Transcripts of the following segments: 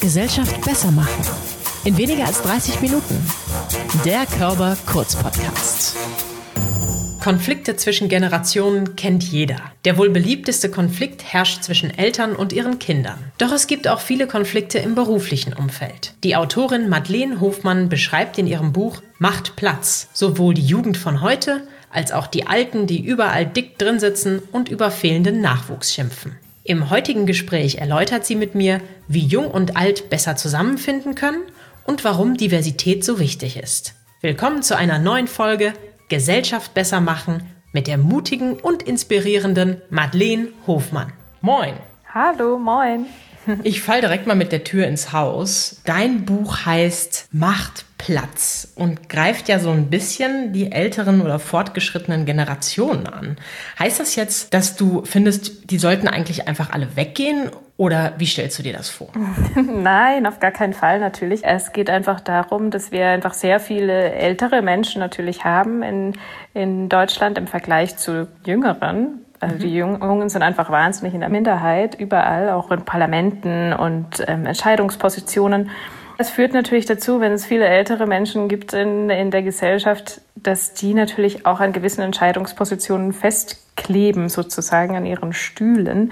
Gesellschaft besser machen. In weniger als 30 Minuten. Der Körber Kurz-Podcast. Konflikte zwischen Generationen kennt jeder. Der wohl beliebteste Konflikt herrscht zwischen Eltern und ihren Kindern. Doch es gibt auch viele Konflikte im beruflichen Umfeld. Die Autorin Madeleine Hofmann beschreibt in ihrem Buch Macht Platz sowohl die Jugend von heute als auch die Alten, die überall dick drin sitzen und über fehlenden Nachwuchs schimpfen. Im heutigen Gespräch erläutert sie mit mir, wie Jung und Alt besser zusammenfinden können und warum Diversität so wichtig ist. Willkommen zu einer neuen Folge Gesellschaft besser machen mit der mutigen und inspirierenden Madeleine Hofmann. Moin! Hallo, moin! Ich fall direkt mal mit der Tür ins Haus. Dein Buch heißt Macht Platz und greift ja so ein bisschen die älteren oder fortgeschrittenen Generationen an. Heißt das jetzt, dass du findest, die sollten eigentlich einfach alle weggehen? Oder wie stellst du dir das vor? Nein, auf gar keinen Fall natürlich. Es geht einfach darum, dass wir einfach sehr viele ältere Menschen natürlich haben in Deutschland im Vergleich zu Jüngeren. Also die Jungen sind einfach wahnsinnig in der Minderheit, überall, auch in Parlamenten und Entscheidungspositionen. Es führt natürlich dazu, wenn es viele ältere Menschen gibt in der Gesellschaft, dass die natürlich auch an gewissen Entscheidungspositionen festkleben, sozusagen an ihren Stühlen.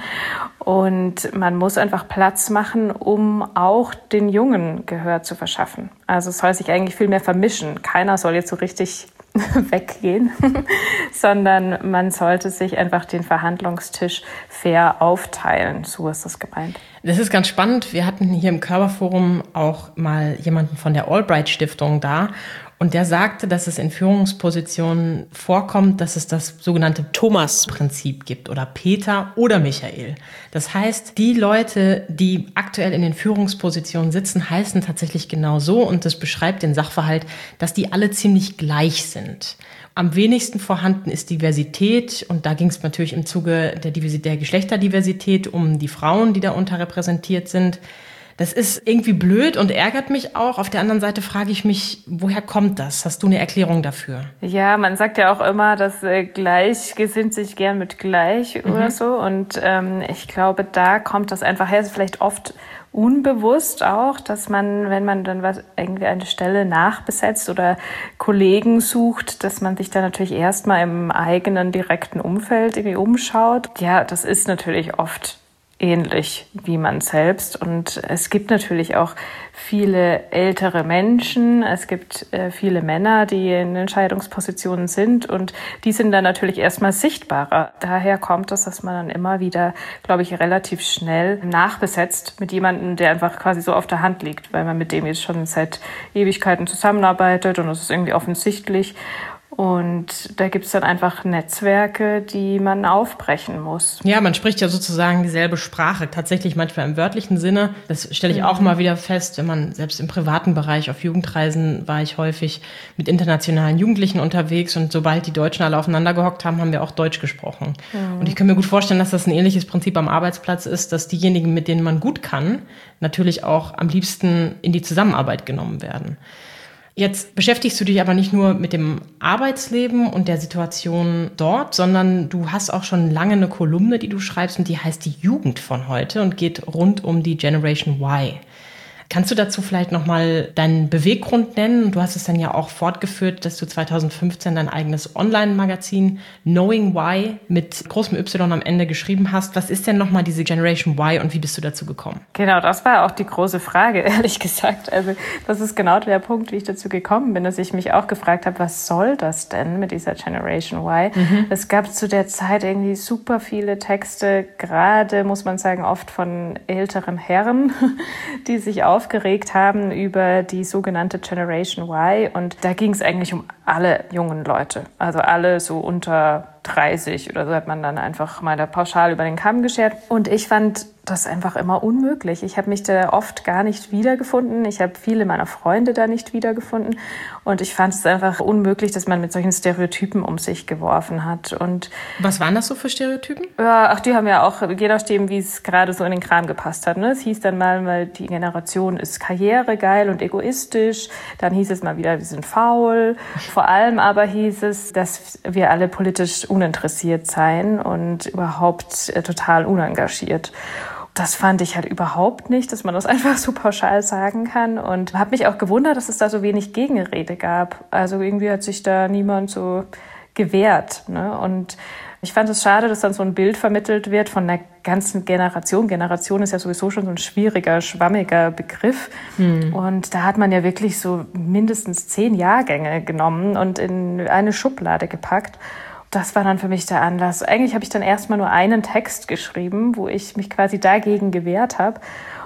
Und man muss einfach Platz machen, um auch den Jungen Gehör zu verschaffen. Also es soll sich eigentlich viel mehr vermischen. Keiner soll jetzt so richtig weggehen, sondern man sollte sich einfach den Verhandlungstisch fair aufteilen. So ist das gemeint. Das ist ganz spannend. Wir hatten hier im Körperforum auch mal jemanden von der Albright-Stiftung da. Und der sagte, dass es in Führungspositionen vorkommt, dass es das sogenannte Thomas-Prinzip gibt oder Peter oder Michael. Das heißt, die Leute, die aktuell in den Führungspositionen sitzen, heißen tatsächlich genau so. Und das beschreibt den Sachverhalt, dass die alle ziemlich gleich sind. Am wenigsten vorhanden ist Diversität. Und da ging es natürlich im Zuge der Geschlechterdiversität um die Frauen, die da unterrepräsentiert sind. Das ist irgendwie blöd und ärgert mich auch. Auf der anderen Seite frage ich mich, woher kommt das? Hast du eine Erklärung dafür? Ja, man sagt ja auch immer, dass gleich gesinnt sich gern mit gleich oder so. Und ich glaube, da kommt das einfach her. Es ist vielleicht oft unbewusst auch, dass man, wenn man dann irgendwie eine Stelle nachbesetzt oder Kollegen sucht, dass man sich dann natürlich erstmal im eigenen direkten Umfeld irgendwie umschaut. Ja, das ist natürlich oft ähnlich wie man selbst. Und es gibt natürlich auch viele ältere Menschen. Es gibt viele Männer, die in Entscheidungspositionen sind. Und die sind dann natürlich erstmal sichtbarer. Daher kommt es, dass man dann immer wieder, glaube ich, relativ schnell nachbesetzt mit jemandem, der einfach quasi so auf der Hand liegt, weil man mit dem jetzt schon seit Ewigkeiten zusammenarbeitet und das ist irgendwie offensichtlich. Und da gibt's dann einfach Netzwerke, die man aufbrechen muss. Ja, man spricht ja sozusagen dieselbe Sprache, tatsächlich manchmal im wörtlichen Sinne. Das stelle ich auch mal wieder fest, wenn man selbst im privaten Bereich auf Jugendreisen war ich häufig mit internationalen Jugendlichen unterwegs und sobald die Deutschen alle aufeinander gehockt haben, haben wir auch Deutsch gesprochen. Und ich kann mir gut vorstellen, dass das ein ähnliches Prinzip am Arbeitsplatz ist, dass diejenigen, mit denen man gut kann, natürlich auch am liebsten in die Zusammenarbeit genommen werden. Jetzt beschäftigst du dich aber nicht nur mit dem Arbeitsleben und der Situation dort, sondern du hast auch schon lange eine Kolumne, die du schreibst und die heißt Die Jugend von heute und geht rund um die Generation Y. Kannst du dazu vielleicht nochmal deinen Beweggrund nennen? Du hast es dann ja auch fortgeführt, dass du 2015 dein eigenes Online-Magazin Knowing Why mit großem Y am Ende geschrieben hast. Was ist denn nochmal diese Generation Y und wie bist du dazu gekommen? Genau, das war auch die große Frage, ehrlich gesagt. Also das ist genau der Punkt, wie ich dazu gekommen bin, dass ich mich auch gefragt habe, was soll das denn mit dieser Generation Y? Es gab zu der Zeit irgendwie super viele Texte, gerade, muss man sagen, oft von älteren Herren, die sich aufgeregt haben über die sogenannte Generation Y. Und da ging es eigentlich um alle jungen Leute. Also alle so unter 30 oder so hat man dann einfach mal da pauschal über den Kamm geschert. Und ich fand das einfach immer unmöglich. Ich habe mich da oft gar nicht wiedergefunden. Ich habe viele meiner Freunde da nicht wiedergefunden. Und ich fand es einfach unmöglich, dass man mit solchen Stereotypen um sich geworfen hat. Und was waren das so für Stereotypen? Ja, die haben ja auch, je nachdem, wie es gerade so in den Kram gepasst hat. Ne? Es hieß dann mal, weil die Generation ist karrieregeil und egoistisch. Dann hieß es mal wieder, wir sind faul. Vor allem aber hieß es, dass wir alle politisch uninteressiert seien und überhaupt total unengagiert. Das fand ich halt überhaupt nicht, dass man das einfach so pauschal sagen kann. Und habe mich auch gewundert, dass es da so wenig Gegenrede gab. Also irgendwie hat sich da niemand so gewehrt, ne? Und ich fand es schade, dass dann so ein Bild vermittelt wird von einer ganzen Generation. Generation ist ja sowieso schon so ein schwieriger, schwammiger Begriff. Und da hat man ja wirklich so mindestens 10 Jahrgänge genommen und in eine Schublade gepackt. Das war dann für mich der Anlass. Eigentlich habe ich dann erstmal nur einen Text geschrieben, wo ich mich quasi dagegen gewehrt habe.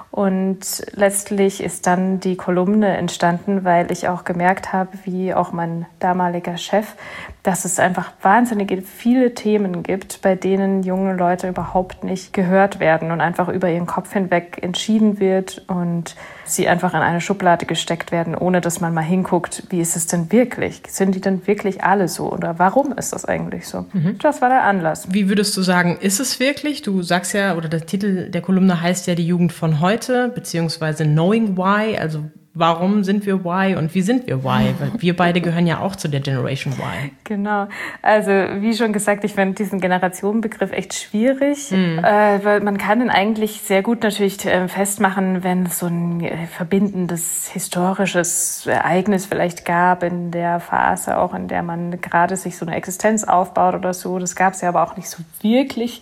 Und letztlich ist dann die Kolumne entstanden, weil ich auch gemerkt habe, wie auch mein damaliger Chef, dass es einfach wahnsinnig viele Themen gibt, bei denen junge Leute überhaupt nicht gehört werden und einfach über ihren Kopf hinweg entschieden wird und sie einfach in eine Schublade gesteckt werden, ohne dass man mal hinguckt, wie ist es denn wirklich? Sind die denn wirklich alle so? Oder warum ist das eigentlich so? Das war der Anlass. Wie würdest du sagen, ist es wirklich? Du sagst ja, oder der Titel der Kolumne heißt ja die Jugend von heute, beziehungsweise Knowing Why, also warum sind wir Why und wie sind wir Why? Weil wir beide gehören ja auch zu der Generation Y. Genau. Also wie schon gesagt, ich finde diesen Generationenbegriff echt schwierig, weil man kann ihn eigentlich sehr gut natürlich festmachen, wenn es so ein verbindendes historisches Ereignis vielleicht gab in der Phase, auch in der man gerade sich so eine Existenz aufbaut oder so. Das gab es ja aber auch nicht so wirklich.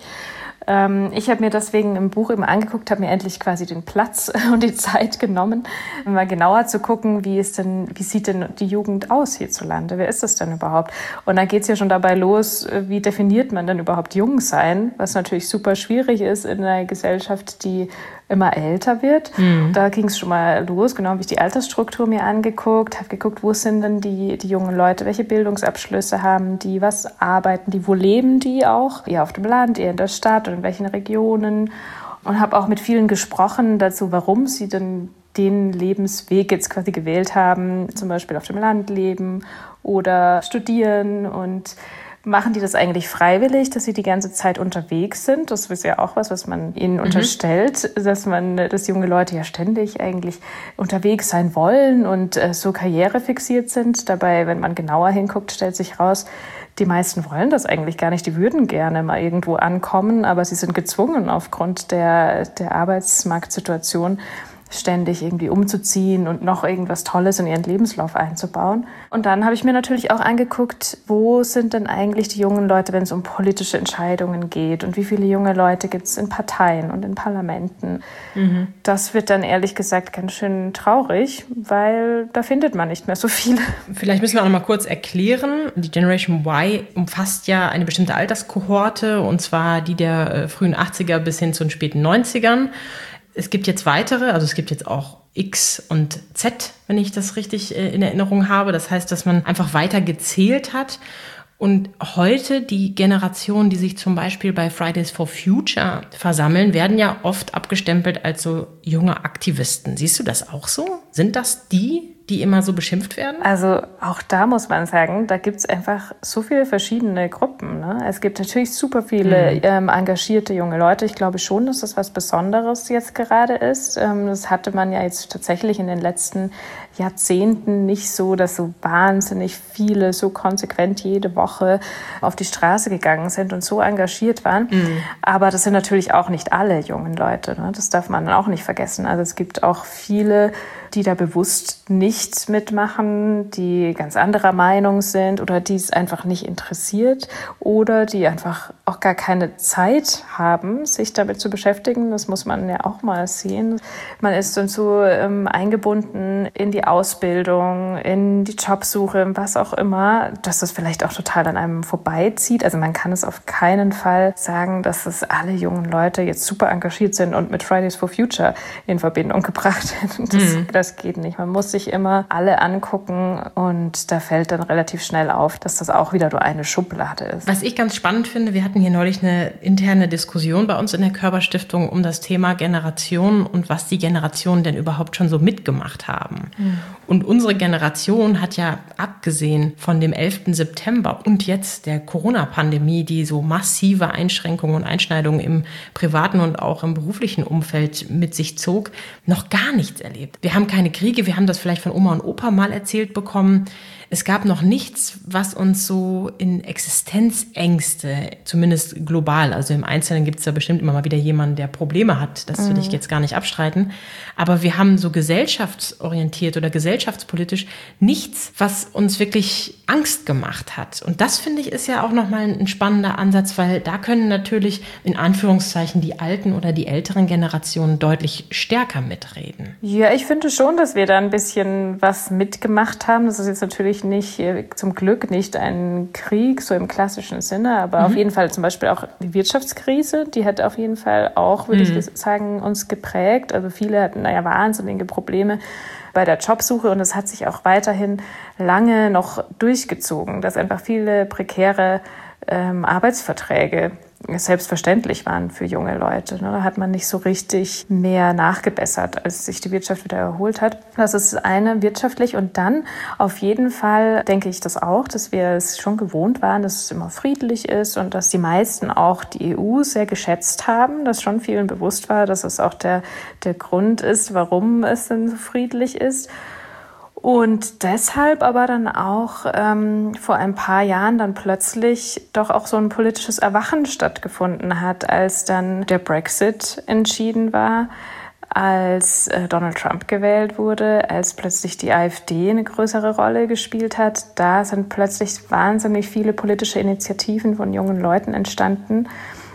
Ich habe mir deswegen im Buch eben angeguckt, habe mir endlich quasi den Platz und die Zeit genommen, mal genauer zu gucken, wie sieht denn die Jugend aus hierzulande? Wer ist das denn überhaupt? Und dann geht es ja schon dabei los, wie definiert man denn überhaupt Jungsein? Was natürlich super schwierig ist in einer Gesellschaft, die immer älter wird. Da ging es schon mal los, genau, habe ich die Altersstruktur mir angeguckt, habe geguckt, wo sind denn die jungen Leute, welche Bildungsabschlüsse haben die, was arbeiten die, wo leben die auch, eher auf dem Land, eher in der Stadt oder in welchen Regionen, und habe auch mit vielen gesprochen dazu, warum sie denn den Lebensweg jetzt quasi gewählt haben, zum Beispiel auf dem Land leben oder studieren, und machen die das eigentlich freiwillig, dass sie die ganze Zeit unterwegs sind? Das ist ja auch was man ihnen unterstellt, dass junge Leute ja ständig eigentlich unterwegs sein wollen und so karrierefixiert sind. Dabei, wenn man genauer hinguckt, stellt sich raus, die meisten wollen das eigentlich gar nicht. Die würden gerne mal irgendwo ankommen, aber sie sind gezwungen aufgrund der Arbeitsmarktsituation ständig irgendwie umzuziehen und noch irgendwas Tolles in ihren Lebenslauf einzubauen. Und dann habe ich mir natürlich auch angeguckt, wo sind denn eigentlich die jungen Leute, wenn es um politische Entscheidungen geht, und wie viele junge Leute gibt es in Parteien und in Parlamenten. Das wird dann ehrlich gesagt ganz schön traurig, weil da findet man nicht mehr so viele. Vielleicht müssen wir auch noch mal kurz erklären, die Generation Y umfasst ja eine bestimmte Alterskohorte, und zwar die der frühen 80er bis hin zu den späten 90ern. Es gibt jetzt weitere, also es gibt jetzt auch X und Z, wenn ich das richtig in Erinnerung habe. Das heißt, dass man einfach weiter gezählt hat. Und heute die Generationen, die sich zum Beispiel bei Fridays for Future versammeln, werden ja oft abgestempelt als so junge Aktivisten. Siehst du das auch so? Sind das die immer so beschimpft werden? Also auch da muss man sagen, da gibt es einfach so viele verschiedene Gruppen, ne? Es gibt natürlich super viele engagierte junge Leute. Ich glaube schon, dass das was Besonderes jetzt gerade ist. Das hatte man ja jetzt tatsächlich in den letzten Jahrzehnten nicht so, dass so wahnsinnig viele so konsequent jede Woche auf die Straße gegangen sind und so engagiert waren. Aber das sind natürlich auch nicht alle jungen Leute, ne? Das darf man auch nicht vergessen. Also es gibt auch viele, die da bewusst nicht mitmachen, die ganz anderer Meinung sind oder die es einfach nicht interessiert oder die einfach auch gar keine Zeit haben, sich damit zu beschäftigen. Das muss man ja auch mal sehen. Man ist dann so eingebunden in die Ausbildung, in die Jobsuche, was auch immer, dass das vielleicht auch total an einem vorbeizieht. Also man kann es auf keinen Fall sagen, dass es alle jungen Leute jetzt super engagiert sind und mit Fridays for Future in Verbindung gebracht werden. Das geht nicht. Man muss sich immer alle angucken, und da fällt dann relativ schnell auf, dass das auch wieder nur eine Schublade ist. Was ich ganz spannend finde, wir hatten hier neulich eine interne Diskussion bei uns in der Körper-Stiftung um das Thema Generation und was die Generationen denn überhaupt schon so mitgemacht haben. Und unsere Generation hat ja, abgesehen von dem 11. September und jetzt der Corona-Pandemie, die so massive Einschränkungen und Einschneidungen im privaten und auch im beruflichen Umfeld mit sich zog, noch gar nichts erlebt. Wir haben haben keine Kriege, wir haben das vielleicht von Oma und Opa mal erzählt bekommen. Es gab noch nichts, was uns so in Existenzängste, zumindest global, also im Einzelnen gibt es da bestimmt immer mal wieder jemanden, der Probleme hat, das will ich jetzt gar nicht abstreiten, aber wir haben so gesellschaftsorientiert oder gesellschaftspolitisch nichts, was uns wirklich Angst gemacht hat. Und das, finde ich, ist ja auch nochmal ein spannender Ansatz, weil da können natürlich in Anführungszeichen die alten oder die älteren Generationen deutlich stärker mitreden. Ja, ich finde schon, dass wir da ein bisschen was mitgemacht haben. Das ist jetzt natürlich nicht, zum Glück nicht ein Krieg, so im klassischen Sinne, aber auf jeden Fall zum Beispiel auch die Wirtschaftskrise, die hat auf jeden Fall auch, würde ich sagen, uns geprägt. Also viele hatten wahnsinnige Probleme bei der Jobsuche und es hat sich auch weiterhin lange noch durchgezogen, dass einfach viele prekäre Arbeitsverträge selbstverständlich waren für junge Leute. Da hat man nicht so richtig mehr nachgebessert, als sich die Wirtschaft wieder erholt hat. Das ist das eine wirtschaftlich. Und dann auf jeden Fall denke ich das auch, dass wir es schon gewohnt waren, dass es immer friedlich ist und dass die meisten auch die EU sehr geschätzt haben, dass schon vielen bewusst war, dass es auch der Grund ist, warum es denn so friedlich ist. Und deshalb aber dann auch vor ein paar Jahren dann plötzlich doch auch so ein politisches Erwachen stattgefunden hat, als dann der Brexit entschieden war, als Donald Trump gewählt wurde, als plötzlich die AfD eine größere Rolle gespielt hat. Da sind plötzlich wahnsinnig viele politische Initiativen von jungen Leuten entstanden.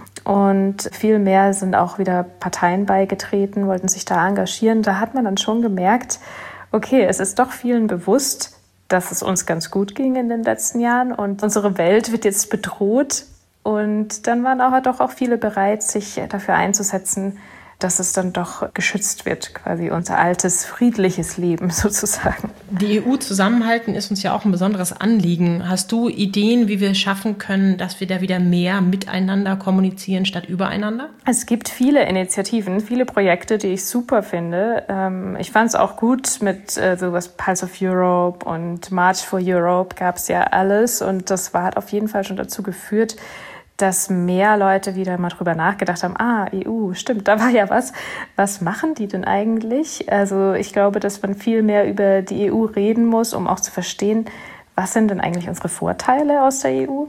Und viel mehr sind auch wieder Parteien beigetreten, wollten sich da engagieren. Da hat man dann schon gemerkt, okay, es ist doch vielen bewusst, dass es uns ganz gut ging in den letzten Jahren und unsere Welt wird jetzt bedroht. Und dann waren aber doch auch viele bereit, sich dafür einzusetzen, dass es dann doch geschützt wird, quasi unser altes, friedliches Leben sozusagen. Die EU zusammenhalten ist uns ja auch ein besonderes Anliegen. Hast du Ideen, wie wir es schaffen können, dass wir da wieder mehr miteinander kommunizieren statt übereinander? Es gibt viele Initiativen, viele Projekte, die ich super finde. Ich fand es auch gut mit sowas Pulse of Europe und March for Europe gab es ja alles und das hat auf jeden Fall schon dazu geführt, dass mehr Leute wieder mal drüber nachgedacht haben, EU, stimmt, da war ja was. Was machen die denn eigentlich? Also ich glaube, dass man viel mehr über die EU reden muss, um auch zu verstehen, was sind denn eigentlich unsere Vorteile aus der EU?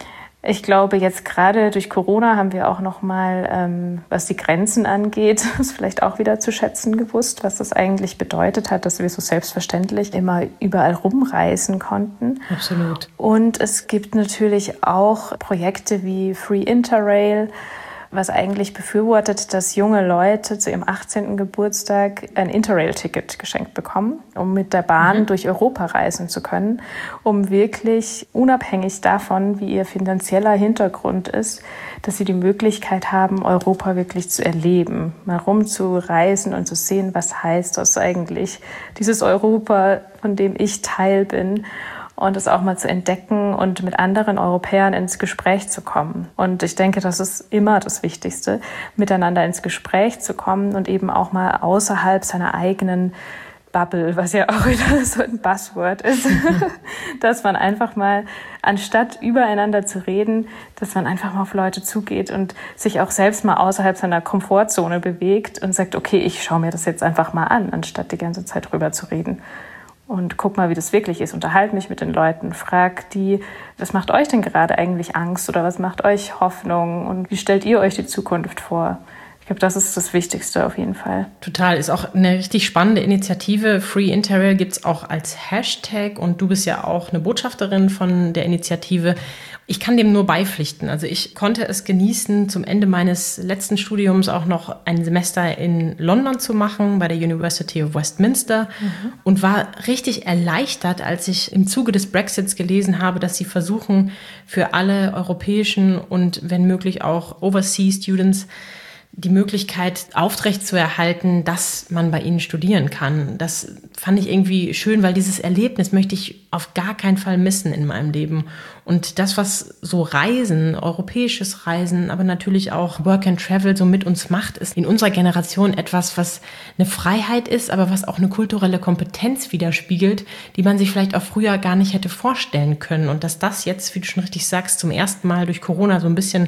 Ich glaube, jetzt gerade durch Corona haben wir auch noch mal, was die Grenzen angeht, ist vielleicht auch wieder zu schätzen gewusst, was das eigentlich bedeutet hat, dass wir so selbstverständlich immer überall rumreisen konnten. Absolut. Und es gibt natürlich auch Projekte wie Free Interrail, was eigentlich befürwortet, dass junge Leute zu ihrem 18. Geburtstag ein Interrail-Ticket geschenkt bekommen, um mit der Bahn durch Europa reisen zu können, um wirklich unabhängig davon, wie ihr finanzieller Hintergrund ist, dass sie die Möglichkeit haben, Europa wirklich zu erleben, mal rumzureisen und zu sehen, was heißt das eigentlich, dieses Europa, von dem ich Teil bin. Und es auch mal zu entdecken und mit anderen Europäern ins Gespräch zu kommen. Und ich denke, das ist immer das Wichtigste, miteinander ins Gespräch zu kommen und eben auch mal außerhalb seiner eigenen Bubble, was ja auch wieder so ein Buzzword ist, dass man einfach mal, anstatt übereinander zu reden, dass man einfach mal auf Leute zugeht und sich auch selbst mal außerhalb seiner Komfortzone bewegt und sagt, okay, ich schaue mir das jetzt einfach mal an, anstatt die ganze Zeit drüber zu reden. Und guck mal, wie das wirklich ist. Unterhalte mich mit den Leuten. Frag die, was macht euch denn gerade eigentlich Angst oder was macht euch Hoffnung und wie stellt ihr euch die Zukunft vor? Ich glaube, das ist das Wichtigste auf jeden Fall. Total, ist auch eine richtig spannende Initiative. Free Interrail gibt es auch als Hashtag und du bist ja auch eine Botschafterin von der Initiative. Ich kann dem nur beipflichten. Also ich konnte es genießen, zum Ende meines letzten Studiums auch noch ein Semester in London zu machen, bei der University of Westminster und war richtig erleichtert, als ich im Zuge des Brexits gelesen habe, dass sie versuchen, für alle europäischen und wenn möglich auch Overseas Students die Möglichkeit aufrechtzuerhalten, dass man bei ihnen studieren kann. Das fand ich irgendwie schön, weil dieses Erlebnis möchte ich auf gar keinen Fall missen in meinem Leben. Und das, was so Reisen, europäisches Reisen, aber natürlich auch Work and Travel so mit uns macht, ist in unserer Generation etwas, was eine Freiheit ist, aber was auch eine kulturelle Kompetenz widerspiegelt, die man sich vielleicht auch früher gar nicht hätte vorstellen können. Und dass das jetzt, wie du schon richtig sagst, zum ersten Mal durch Corona so ein bisschen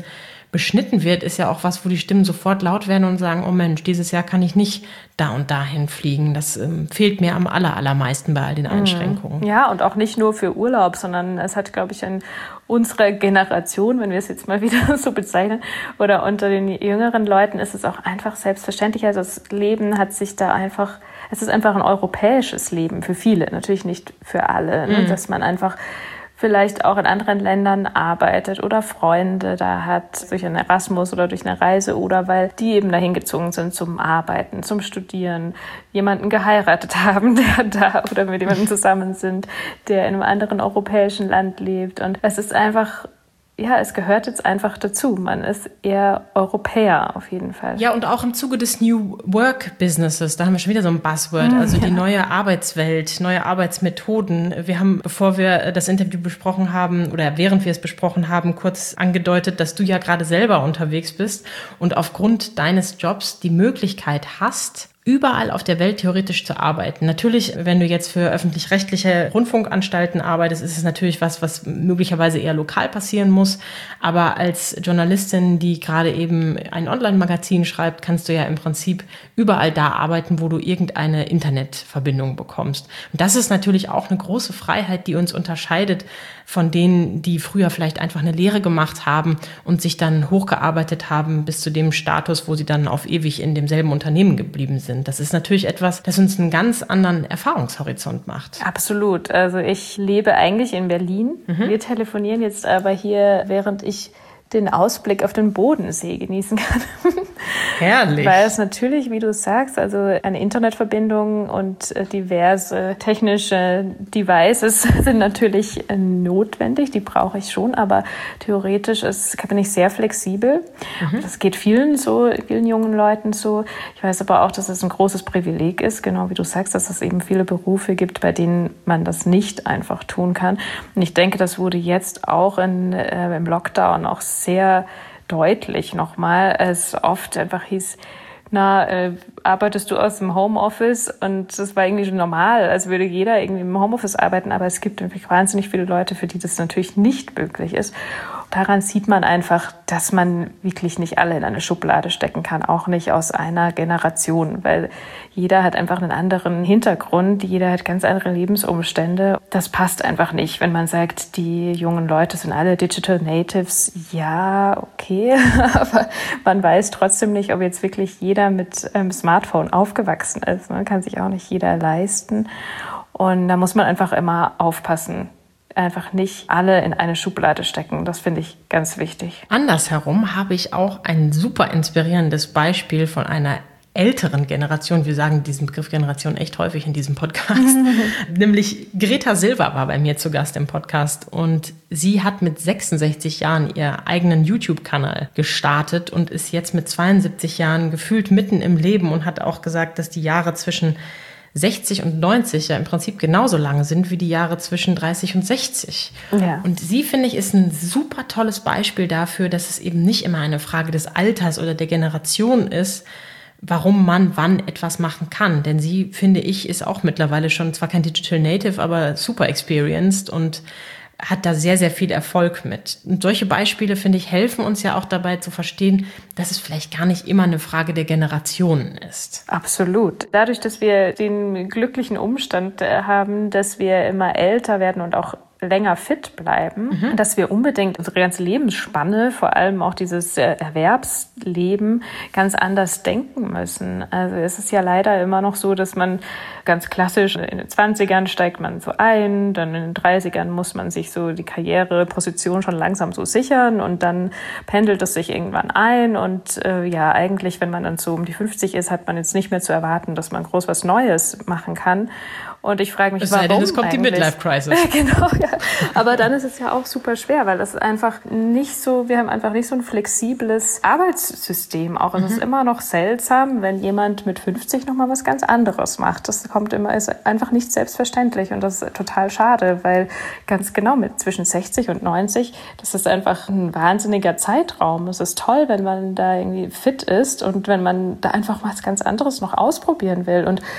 beschnitten wird, ist ja auch was, wo die Stimmen sofort laut werden und sagen, oh Mensch, dieses Jahr kann ich nicht da und dahin fliegen. Das fehlt mir am allermeisten bei all den Einschränkungen. Ja, und auch nicht nur für Urlaub, sondern es hat, glaube ich, in unserer Generation, wenn wir es jetzt mal wieder so bezeichnen, oder unter den jüngeren Leuten ist es auch einfach selbstverständlich. Also das Leben hat sich da einfach, es ist einfach ein europäisches Leben für viele, natürlich nicht für alle, ne? Dass man einfach vielleicht auch in anderen Ländern arbeitet oder Freunde da hat, durch einen Erasmus oder durch eine Reise oder weil die eben dahin gezogen sind zum Arbeiten, zum Studieren, jemanden geheiratet haben, der da oder mit jemandem zusammen sind, der in einem anderen europäischen Land lebt. Und es ist einfach, ja, es gehört jetzt einfach dazu. Man ist eher Europäer auf jeden Fall. Ja, und auch im Zuge des New Work Businesses, da haben wir schon wieder so ein Buzzword, also die neue Arbeitswelt, neue Arbeitsmethoden. Wir haben, bevor wir das Interview besprochen haben oder während wir es besprochen haben, kurz angedeutet, dass du ja gerade selber unterwegs bist und aufgrund deines Jobs die Möglichkeit hast, überall auf der Welt theoretisch zu arbeiten. Natürlich, wenn du jetzt für öffentlich-rechtliche Rundfunkanstalten arbeitest, ist es natürlich was möglicherweise eher lokal passieren muss. Aber als Journalistin, die gerade eben ein Online-Magazin schreibt, kannst du ja im Prinzip überall da arbeiten, wo du irgendeine Internetverbindung bekommst. Und das ist natürlich auch eine große Freiheit, die uns unterscheidet von denen, die früher vielleicht einfach eine Lehre gemacht haben und sich dann hochgearbeitet haben bis zu dem Status, wo sie dann auf ewig in demselben Unternehmen geblieben sind. Das ist natürlich etwas, das uns einen ganz anderen Erfahrungshorizont macht. Absolut. Also ich lebe eigentlich in Berlin. Wir telefonieren jetzt aber hier, während ich den Ausblick auf den Bodensee genießen kann. Herrlich. Weil es natürlich, wie du sagst, also eine Internetverbindung und diverse technische Devices sind natürlich notwendig, die brauche ich schon, aber theoretisch bin ich sehr flexibel. Das geht vielen jungen Leuten so. Ich weiß aber auch, dass es ein großes Privileg ist, genau wie du sagst, dass es eben viele Berufe gibt, bei denen man das nicht einfach tun kann. Und ich denke, das wurde jetzt auch im Lockdown auch sehr deutlich nochmal, es oft einfach hieß, arbeitest du aus dem Homeoffice? Und das war irgendwie schon normal, als würde jeder irgendwie im Homeoffice arbeiten, aber es gibt wirklich wahnsinnig viele Leute, für die das natürlich nicht möglich ist. Daran sieht man einfach, dass man wirklich nicht alle in eine Schublade stecken kann, auch nicht aus einer Generation, weil jeder hat einfach einen anderen Hintergrund, jeder hat ganz andere Lebensumstände. Das passt einfach nicht, wenn man sagt, die jungen Leute sind alle Digital Natives. Ja, okay, aber man weiß trotzdem nicht, ob jetzt wirklich jeder mit einem Smartphone aufgewachsen ist. Man kann sich auch nicht jeder leisten. Und da muss man einfach immer aufpassen. Einfach nicht alle in eine Schublade stecken. Das finde ich ganz wichtig. Andersherum habe ich auch ein super inspirierendes Beispiel von einer älteren Generation. Wir sagen diesen Begriff Generation echt häufig in diesem Podcast. Nämlich Greta Silva war bei mir zu Gast im Podcast und sie hat mit 66 Jahren ihren eigenen YouTube-Kanal gestartet und ist jetzt mit 72 Jahren gefühlt mitten im Leben und hat auch gesagt, dass die Jahre zwischen 60 und 90 ja im Prinzip genauso lang sind wie die Jahre zwischen 30 und 60. Ja. Und sie, finde ich, ist ein super tolles Beispiel dafür, dass es eben nicht immer eine Frage des Alters oder der Generation ist, warum man wann etwas machen kann. Denn sie, finde ich, ist auch mittlerweile schon zwar kein Digital Native, aber super experienced und hat da sehr, sehr viel Erfolg mit. Und solche Beispiele, finde ich, helfen uns ja auch dabei zu verstehen, dass es vielleicht gar nicht immer eine Frage der Generationen ist. Absolut. Dadurch, dass wir den glücklichen Umstand haben, dass wir immer älter werden und auch länger fit bleiben, dass wir unbedingt unsere ganze Lebensspanne, vor allem auch dieses Erwerbsleben, ganz anders denken müssen. Also es ist ja leider immer noch so, dass man ganz klassisch in den 20ern steigt man so ein, dann in den 30ern muss man sich so die Karriereposition schon langsam so sichern und dann pendelt es sich irgendwann ein und ja, eigentlich, wenn man dann so um die 50 ist, hat man jetzt nicht mehr zu erwarten, dass man groß was Neues machen kann. Und ich frage mich, warum denn, es kommt eigentlich? Die Midlife-Crisis. Genau, ja. Aber dann ist es ja auch super schwer, weil das ist einfach nicht so, wir haben einfach nicht so ein flexibles Arbeitssystem auch. Es ist immer noch seltsam, wenn jemand mit 50 nochmal was ganz anderes macht. Das ist einfach nicht selbstverständlich und das ist total schade, weil ganz genau mit zwischen 60 und 90, das ist einfach ein wahnsinniger Zeitraum. Es ist toll, wenn man da irgendwie fit ist und wenn man da einfach was ganz anderes noch ausprobieren will. Und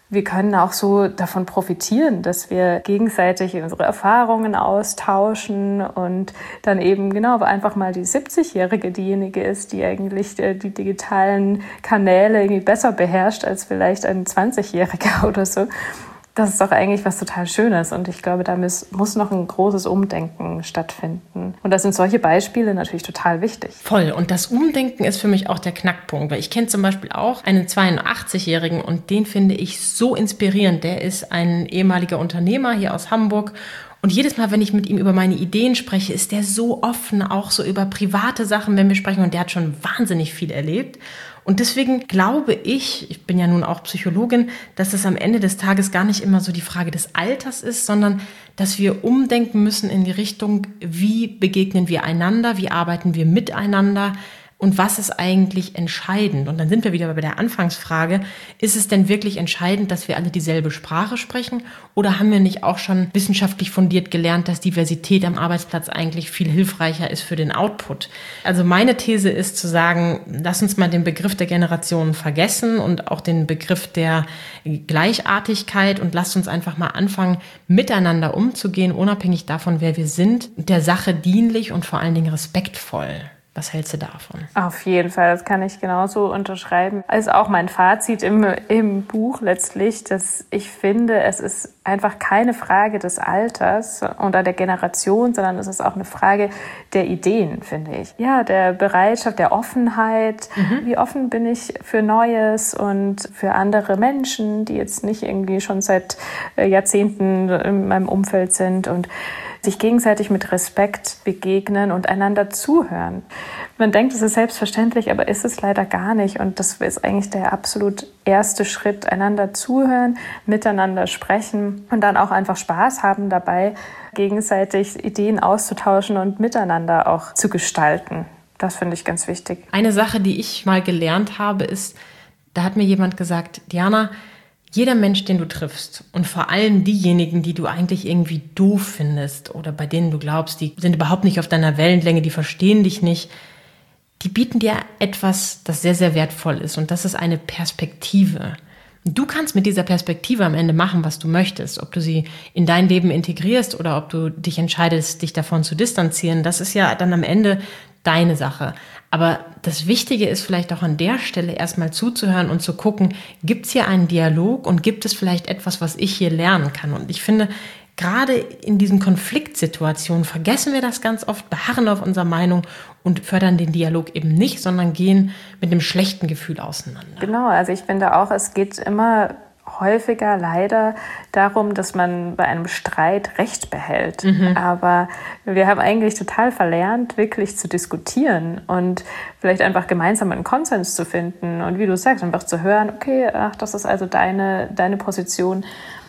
wir können auch so davon profitieren, dass wir gegenseitig unsere Erfahrungen austauschen und dann eben genau einfach mal die 70-Jährige diejenige ist, die eigentlich die digitalen Kanäle irgendwie besser beherrscht als vielleicht ein 20-Jähriger oder so. Das ist doch eigentlich was total Schönes und ich glaube, da muss noch ein großes Umdenken stattfinden. Und da sind solche Beispiele natürlich total wichtig. Voll. Und das Umdenken ist für mich auch der Knackpunkt, weil ich kenne zum Beispiel auch einen 82-Jährigen und den finde ich so inspirierend. Der ist ein ehemaliger Unternehmer hier aus Hamburg. Und jedes Mal, wenn ich mit ihm über meine Ideen spreche, ist der so offen, auch so über private Sachen, wenn wir sprechen. Und der hat schon wahnsinnig viel erlebt. Und deswegen glaube ich bin ja nun auch Psychologin, dass es am Ende des Tages gar nicht immer so die Frage des Alters ist, sondern dass wir umdenken müssen in die Richtung, wie begegnen wir einander, wie arbeiten wir miteinander und was ist eigentlich entscheidend? Und dann sind wir wieder bei der Anfangsfrage, ist es denn wirklich entscheidend, dass wir alle dieselbe Sprache sprechen? Oder haben wir nicht auch schon wissenschaftlich fundiert gelernt, dass Diversität am Arbeitsplatz eigentlich viel hilfreicher ist für den Output? Also meine These ist zu sagen, lass uns mal den Begriff der Generationen vergessen und auch den Begriff der Gleichartigkeit und lasst uns einfach mal anfangen, miteinander umzugehen, unabhängig davon, wer wir sind, der Sache dienlich und vor allen Dingen respektvoll. Was hältst du davon? Auf jeden Fall, das kann ich genauso unterschreiben. Also auch mein Fazit im Buch letztlich, dass ich finde, es ist einfach keine Frage des Alters oder der Generation, sondern es ist auch eine Frage der Ideen, finde ich. Ja, der Bereitschaft, der Offenheit. Wie offen bin ich für Neues und für andere Menschen, die jetzt nicht irgendwie schon seit Jahrzehnten in meinem Umfeld sind und sich gegenseitig mit Respekt begegnen und einander zuhören. Man denkt, es ist selbstverständlich, aber ist es leider gar nicht. Und das ist eigentlich der absolut erste Schritt, einander zuhören, miteinander sprechen und dann auch einfach Spaß haben dabei, gegenseitig Ideen auszutauschen und miteinander auch zu gestalten. Das finde ich ganz wichtig. Eine Sache, die ich mal gelernt habe, ist, da hat mir jemand gesagt, Diana, jeder Mensch, den du triffst und vor allem diejenigen, die du eigentlich irgendwie doof findest oder bei denen du glaubst, die sind überhaupt nicht auf deiner Wellenlänge, die verstehen dich nicht, die bieten dir etwas, das sehr, sehr wertvoll ist und das ist eine Perspektive. Du kannst mit dieser Perspektive am Ende machen, was du möchtest. Ob du sie in dein Leben integrierst oder ob du dich entscheidest, dich davon zu distanzieren, das ist ja dann am Ende deine Sache. Aber das Wichtige ist vielleicht auch an der Stelle erstmal zuzuhören und zu gucken, gibt es hier einen Dialog und gibt es vielleicht etwas, was ich hier lernen kann? Und ich finde, gerade in diesen Konfliktsituationen vergessen wir das ganz oft, beharren auf unserer Meinung und fördern den Dialog eben nicht, sondern gehen mit einem schlechten Gefühl auseinander. Genau, also ich finde auch, es geht immer häufiger leider darum, dass man bei einem Streit Recht behält. Aber wir haben eigentlich total verlernt, wirklich zu diskutieren und vielleicht einfach gemeinsam einen Konsens zu finden. Und wie du sagst, einfach zu hören, okay, ach, das ist also deine Position.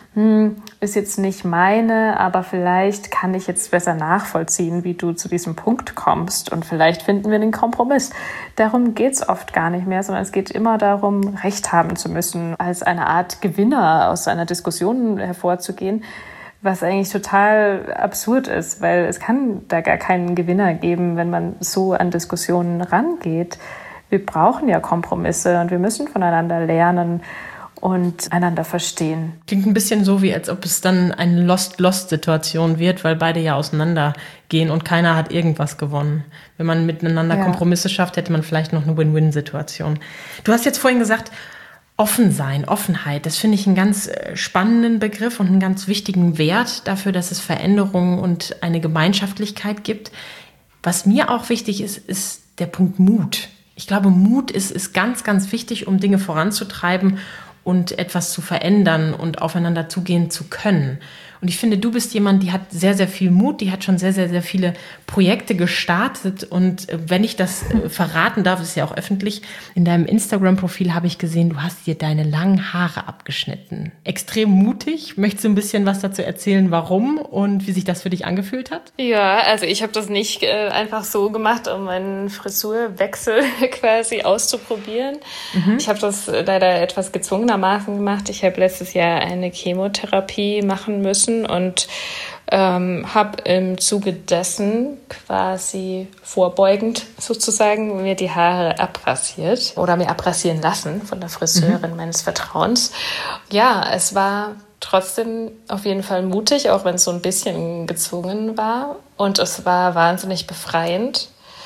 Ist jetzt nicht meine, aber vielleicht kann ich jetzt besser nachvollziehen, wie du zu diesem Punkt kommst und vielleicht finden wir den Kompromiss. Darum geht's oft gar nicht mehr, sondern es geht immer darum, Recht haben zu müssen, als eine Art Gewinner aus einer Diskussion hervorzugehen, was eigentlich total absurd ist, weil es kann da gar keinen Gewinner geben, wenn man so an Diskussionen rangeht. Wir brauchen ja Kompromisse und wir müssen voneinander lernen und einander verstehen. Klingt ein bisschen so, wie als ob es dann eine Lost-Lost-Situation wird, weil beide ja auseinandergehen und keiner hat irgendwas gewonnen. Wenn man miteinander Kompromisse schafft, hätte man vielleicht noch eine Win-Win-Situation. Du hast jetzt vorhin gesagt, offen sein, Offenheit, das finde ich einen ganz spannenden Begriff und einen ganz wichtigen Wert dafür, dass es Veränderungen und eine Gemeinschaftlichkeit gibt. Was mir auch wichtig ist, ist der Punkt Mut. Ich glaube, Mut ist ganz, ganz wichtig, um Dinge voranzutreiben und etwas zu verändern und aufeinander zugehen zu können. Und ich finde, du bist jemand, die hat sehr, sehr viel Mut, die hat schon sehr, sehr, sehr viele Projekte gestartet. Und wenn ich das verraten darf, ist ja auch öffentlich, in deinem Instagram-Profil habe ich gesehen, du hast dir deine langen Haare abgeschnitten. Extrem mutig. Möchtest du ein bisschen was dazu erzählen, warum und wie sich das für dich angefühlt hat? Ja, also ich habe das nicht einfach so gemacht, um meinen Frisurwechsel quasi auszuprobieren. Ich habe das leider etwas gezwungenermaßen gemacht. Ich habe letztes Jahr eine Chemotherapie machen müssen und Habe im Zuge dessen quasi vorbeugend sozusagen mir die Haare abrasiert oder mir abrasieren lassen von der Friseurin meines Vertrauens. Ja, es war trotzdem auf jeden Fall mutig, auch wenn es so ein bisschen gezwungen war. Und es war wahnsinnig befreiend.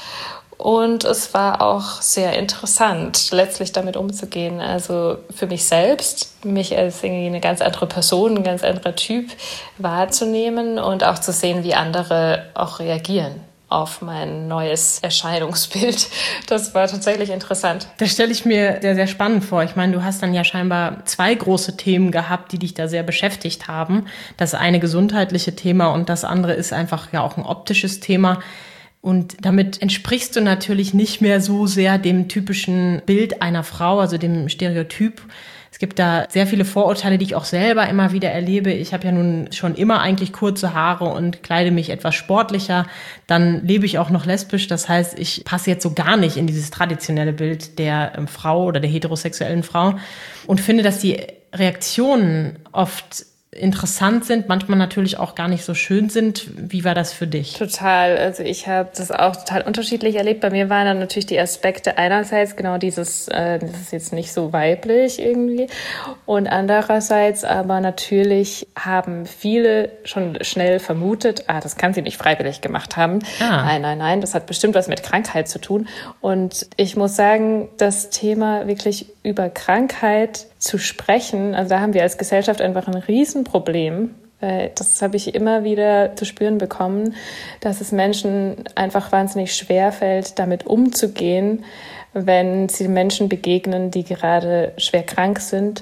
Und es war auch sehr interessant, letztlich damit umzugehen. Also für mich selbst, mich als irgendwie eine ganz andere Person, ein ganz anderer Typ wahrzunehmen und auch zu sehen, wie andere auch reagieren auf mein neues Erscheinungsbild. Das war tatsächlich interessant. Das stelle ich mir sehr, sehr spannend vor. Ich meine, du hast dann ja scheinbar 2 große Themen gehabt, die dich da sehr beschäftigt haben. Das eine gesundheitliche Thema und das andere ist einfach ja auch ein optisches Thema. Und damit entsprichst du natürlich nicht mehr so sehr dem typischen Bild einer Frau, also dem Stereotyp. Es gibt da sehr viele Vorurteile, die ich auch selber immer wieder erlebe. Ich habe ja nun schon immer eigentlich kurze Haare und kleide mich etwas sportlicher. Dann lebe ich auch noch lesbisch. Das heißt, ich passe jetzt so gar nicht in dieses traditionelle Bild der Frau oder der heterosexuellen Frau und finde, dass die Reaktionen oft interessant sind, manchmal natürlich auch gar nicht so schön sind. Wie war das für dich? Total. Also ich habe das auch total unterschiedlich erlebt. Bei mir waren dann natürlich die Aspekte einerseits genau dieses, das ist jetzt nicht so weiblich irgendwie und andererseits aber natürlich haben viele schon schnell vermutet, das kann sie nicht freiwillig gemacht haben. Nein, das hat bestimmt was mit Krankheit zu tun. Und ich muss sagen, das Thema wirklich über Krankheit zu sprechen, also da haben wir als Gesellschaft einfach ein Riesenproblem. Das habe ich immer wieder zu spüren bekommen, dass es Menschen einfach wahnsinnig schwer fällt, damit umzugehen, wenn sie Menschen begegnen, die gerade schwer krank sind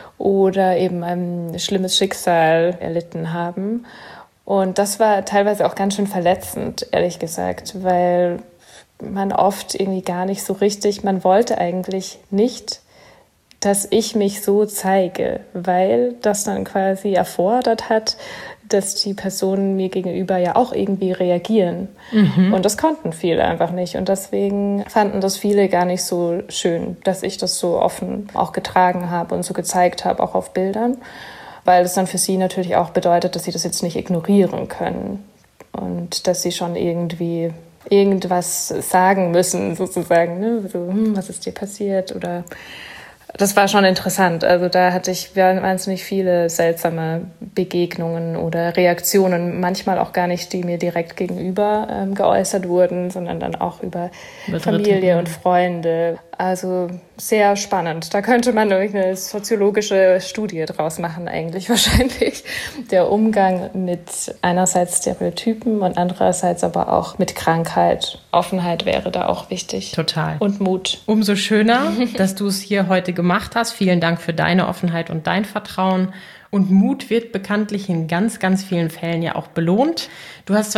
oder eben ein schlimmes Schicksal erlitten haben. Und das war teilweise auch ganz schön verletzend, ehrlich gesagt, weil man oft irgendwie gar nicht so richtig, man wollte eigentlich nicht, dass ich mich so zeige, weil das dann quasi erfordert hat, dass die Personen mir gegenüber ja auch irgendwie reagieren. Und das konnten viele einfach nicht. Und deswegen fanden das viele gar nicht so schön, dass ich das so offen auch getragen habe und so gezeigt habe, auch auf Bildern, weil das dann für sie natürlich auch bedeutet, dass sie das jetzt nicht ignorieren können und dass sie schon irgendwie irgendwas sagen müssen, sozusagen, ne? So, was ist dir passiert oder das war schon interessant. Also da hatte ich wahnsinnig viele seltsame Begegnungen oder Reaktionen, manchmal auch gar nicht, die mir direkt gegenüber geäußert wurden, sondern dann auch über Familie und Freunde. Also sehr spannend. Da könnte man eine soziologische Studie draus machen eigentlich wahrscheinlich. Der Umgang mit einerseits Stereotypen und andererseits aber auch mit Krankheit. Offenheit wäre da auch wichtig. Total. Und Mut. Umso schöner, dass du es hier heute gemacht hast. Vielen Dank für deine Offenheit und dein Vertrauen. Und Mut wird bekanntlich in ganz, ganz vielen Fällen ja auch belohnt. Du hast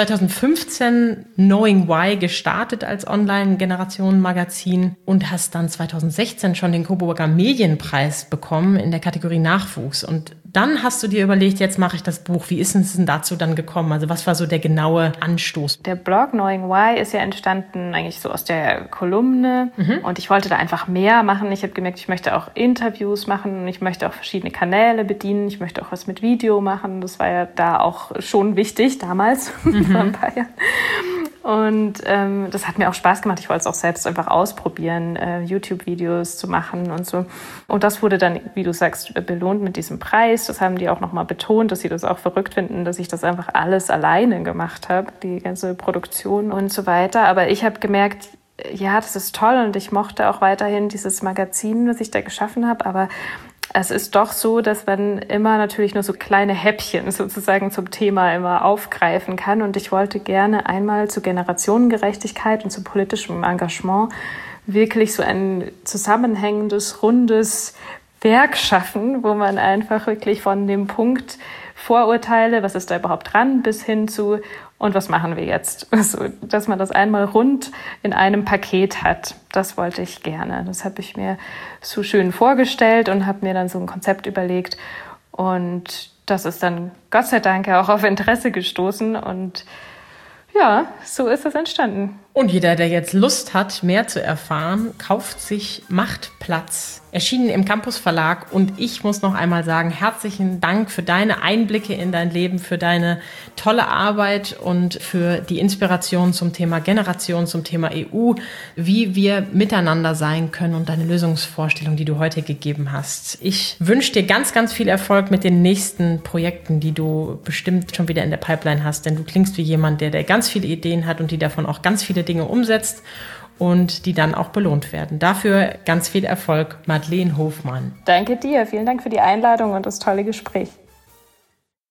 2015 Knowing Why gestartet als Online-Generationen-Magazin und hast dann 2016 schon den Coburger Medienpreis bekommen in der Kategorie Nachwuchs. Und dann hast du dir überlegt, jetzt mache ich das Buch. Wie ist es denn dazu dann gekommen? Also was war so der genaue Anstoß? Der Blog Knowing Why ist ja entstanden eigentlich so aus der Kolumne. Und ich wollte da einfach mehr machen. Ich habe gemerkt, ich möchte auch Interviews machen. Ich möchte auch verschiedene Kanäle bedienen. Ich möchte auch was mit Video machen. Das war ja da auch schon wichtig damals, vor ein paar Jahren. Und das hat mir auch Spaß gemacht. Ich wollte es auch selbst einfach ausprobieren, YouTube-Videos zu machen und so. Und das wurde dann, wie du sagst, belohnt mit diesem Preis. Das haben die auch nochmal betont, dass sie das auch verrückt finden, dass ich das einfach alles alleine gemacht habe, die ganze Produktion und so weiter. Aber ich habe gemerkt, ja, das ist toll und ich mochte auch weiterhin dieses Magazin, was ich da geschaffen habe, aber es ist doch so, dass man immer natürlich nur so kleine Häppchen sozusagen zum Thema immer aufgreifen kann. Und ich wollte gerne einmal zu Generationengerechtigkeit und zu politischem Engagement wirklich so ein zusammenhängendes, rundes Werk schaffen, wo man einfach wirklich von dem Punkt Vorurteile, was ist da überhaupt dran, bis hin zu und was machen wir jetzt? Also, dass man das einmal rund in einem Paket hat, das wollte ich gerne. Das habe ich mir so schön vorgestellt und habe mir dann so ein Konzept überlegt. Und das ist dann Gott sei Dank auch auf Interesse gestoßen. Und ja, so ist es entstanden. Und jeder, der jetzt Lust hat, mehr zu erfahren, kauft sich Machtplatz. Erschienen im Campus Verlag. Und ich muss noch einmal sagen, herzlichen Dank für deine Einblicke in dein Leben, für deine tolle Arbeit und für die Inspiration zum Thema Generation, zum Thema EU, wie wir miteinander sein können und deine Lösungsvorstellung, die du heute gegeben hast. Ich wünsche dir ganz, ganz viel Erfolg mit den nächsten Projekten, die du bestimmt schon wieder in der Pipeline hast, denn du klingst wie jemand, der ganz viele Ideen hat und die davon auch ganz viele Dinge umsetzt und die dann auch belohnt werden. Dafür ganz viel Erfolg, Madeleine Hofmann. Danke dir, vielen Dank für die Einladung und das tolle Gespräch.